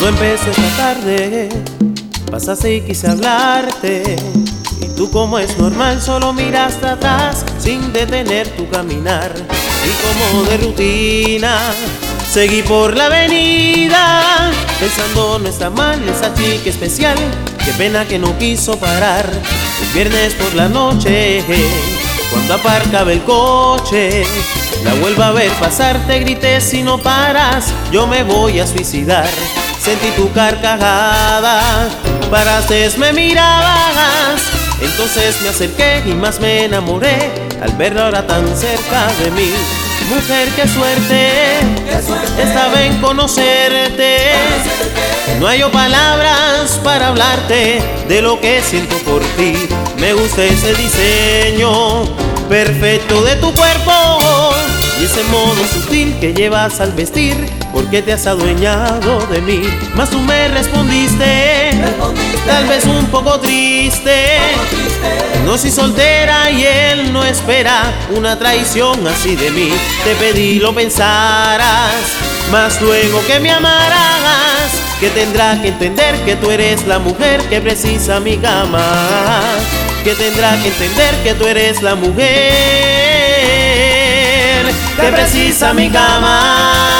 Todo empezó esta tarde, pasaste y quise hablarte, y tú, como es normal, solo miraste atrás sin detener tu caminar. Y como de rutina seguí por la avenida, pensando no está mal esa chica especial, qué pena que no quiso parar. El viernes por la noche, cuando aparcaba el coche, la vuelvo a ver pasar, te grité: si no paras, yo me voy a suicidar. Sentí tu carcajada, paraste, me mirabas, entonces me acerqué y más me enamoré al verla ahora tan cerca de mí. Mujer, qué suerte, estaba en conocerte. No hallo palabras para hablarte de lo que siento por ti. Me gusta ese diseño perfecto de tu cuerpo y ese modo sutil que llevas al vestir, porque te has adueñado de mí. Mas tú me respondiste, tal vez un poco triste. No soy soltera y él no espera una traición así de mí. Te pedí lo pensaras, mas luego que me amaras, que tendrá que entender que tú eres la mujer que precisa mi cama, que tendrá que entender que tú eres la mujer que precisa mi cama.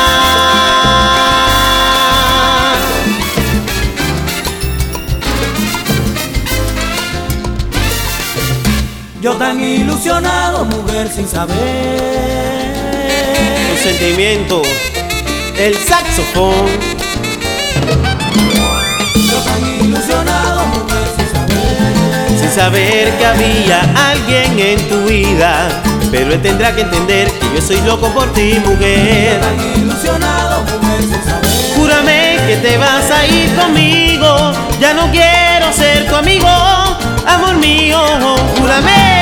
Yo tan ilusionado, mujer, sin saber. Los sentimientos, el saxofón. Yo tan ilusionado, mujer, sin saber que había alguien en tu vida, pero él tendrá que entender que yo soy loco por ti, mujer. Yo tan ilusionado, mujer, sin saber. Júrame que te vas a ir conmigo, ya no quiero ser tu amigo, amor mío, júrame.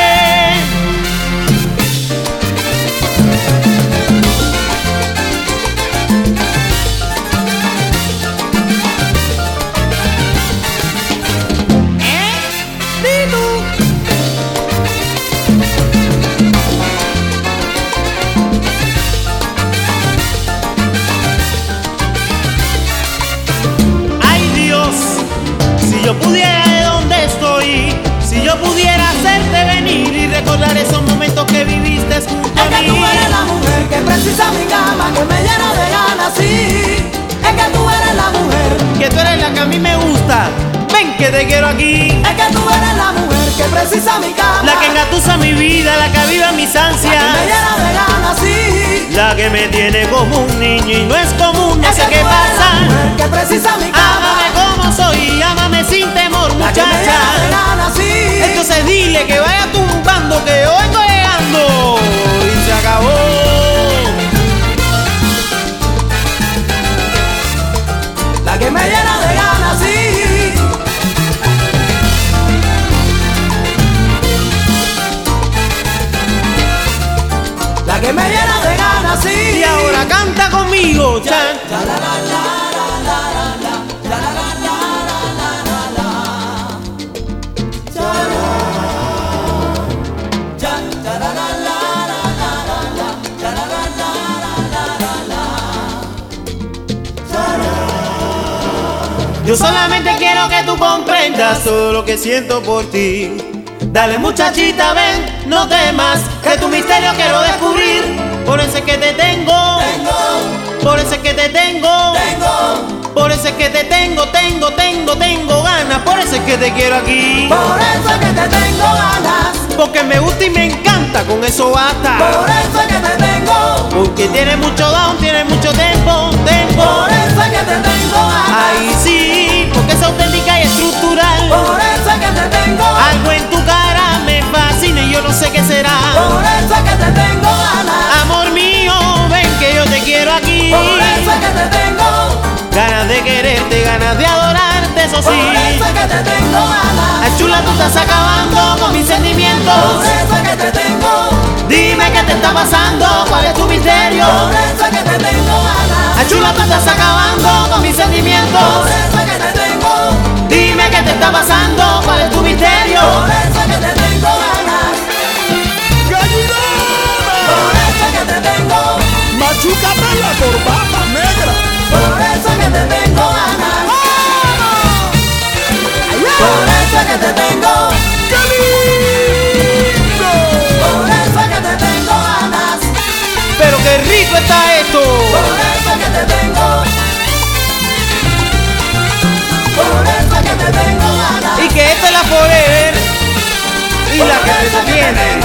Si yo pudiera de donde estoy, si yo pudiera hacerte venir y recordar esos momentos que viviste junto a mí. Es que tú eres la mujer que precisa mi cama, que me llena de ganas, sí. Es que tú eres la mujer, que tú eres la que a mí me gusta. Ven que te quiero aquí. Es que tú eres la mujer que precisa mi cama, la que engatusa mi vida, la que aviva mis ansias, la que me llena de ganas, sí. La que me tiene como un niño y no es común, no sé qué pasa. La mujer que precisa mi cama, ámame como soy, ámame sin temor, muchacha. La que me llena de ganas, sí. Entonces dile que vaya tumbando, que yo vengo llegando y se acabó. La que me llena de ganas, sí. La que me llena de ganas, sí. Y ahora canta conmigo, chan. Yo solamente quiero que tú comprendas todo lo que siento por ti. Dale, muchachita, ven, no temas, que tu misterio quiero descubrir. Por eso es que te tengo, por eso es que te tengo, por eso es que te tengo ganas, por eso es que te quiero aquí. Por eso es que te tengo ganas, porque me gusta y me encanta, con eso basta. Por eso es que te tengo, porque tienes mucho don, tienes mucho tempo. Por eso es que te tengo ganas. Ay, sí, porque es auténtica y estructural. Por eso es que te tengo ganas. Algo en tu cara me fascina y yo no sé qué será. Por eso es que te tengo ganas. Amor mío, ven que yo te quiero aquí. Por eso es que te tengo ganas de quererte, ganas de adorarte, eso sí. Por eso es que te tengo ganas. Ay, chula, tú estás acabando con mis sentimientos. Por eso es que te tengo. Dime qué te está pasando, cuál es tu misterio. Por eso es que te tengo ganas. Ay, chula, tú estás acabando con mis sentimientos. Por eso es que te tengo. Dime qué te está pasando, cuál es tu misterio. Por eso es que te tengo ganas. Por eso es que te tengo. Machuca la corbata negra. Por eso es que te tengo ganas. eso está esto. Por eso es que te tengo. Por eso es que te tengo ganas. Y que esta es la forever y la que te tiene.